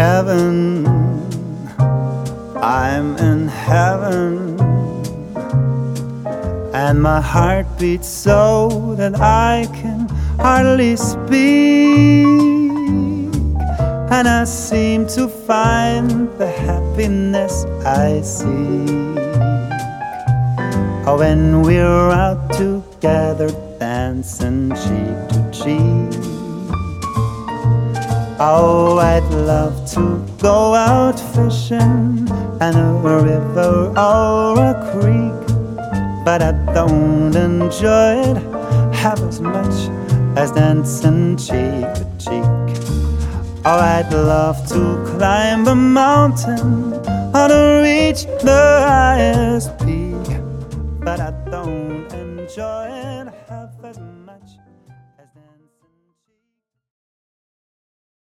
heaven, I'm in heaven, and my heart beats so that I can hardly speak, and I seem to find the happiness I seek. Oh, when we're out together dancing cheek to cheek. Oh, I'd love to go out fishing in a river or a creek, but I don't enjoy it half as much as dancing cheek to cheek. Oh, I'd love to climb a mountain or to reach the highest peak, but I don't enjoy it half as much